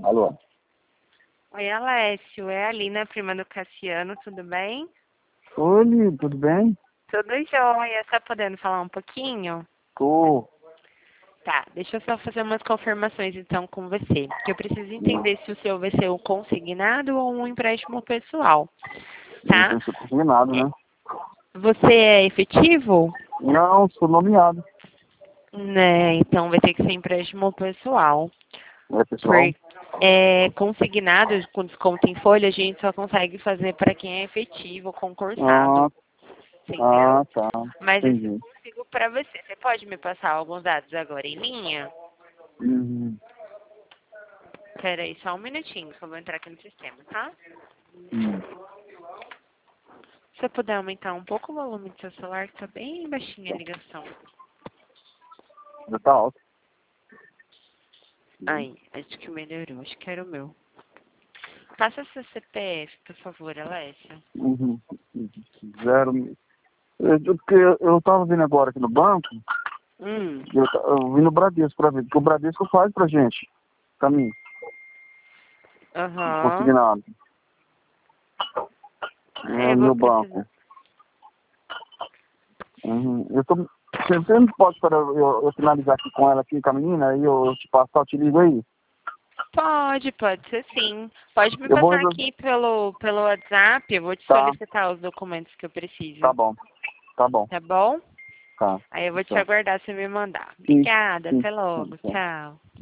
Alô? Oi, Alessio. É a Alina, prima do Cassiano, tudo bem? Oi, tudo bem? Tudo jóia. Tá podendo falar um pouquinho? Tô. Tá, deixa eu só fazer umas confirmações então com você. Que eu preciso entender se o seu vai ser um consignado ou um empréstimo pessoal, Não tá? tem ser combinado, né? Você é efetivo? Não, sou nomeado. Né, então vai ter que ser empréstimo pessoal. É, pessoal? Porque consignado, com desconto em folha, a gente só consegue fazer para quem é efetivo, Ah, concursado. Entendeu? tá. Mas isso eu Entendi. consigo para você. Você pode me passar alguns dados agora em linha? Uhum. Espera aí, só um minutinho, que eu vou entrar aqui no sistema, tá? Uhum. Se você puder aumentar um pouco o volume do seu celular, que tá bem baixinha a ligação. Já tá alto. Aí, acho que melhorou, acho que era o meu. Passa seu CPF, por favor, Alessia. Uhum. Zero. Porque eu tava vindo agora aqui no banco, Hum, eu vim no Bradesco pra ver, porque o Bradesco faz pra gente caminho, aham. consignado. É Eu o vou meu precisar. banco. Uhum. Você não pode esperar eu finalizar aqui com ela, aqui com a menina, aí eu te passar, eu te ligo aí. Pode ser sim. Pode me Eu vou passar resolver. aqui pelo WhatsApp, eu vou te Tá, solicitar os documentos que eu tá preciso. bom, tá bom, Tá bom? tá. Aí eu vou te Tchau. aguardar você me mandar. Sim, Obrigada, sim, até sim, logo. tchau. Tchau.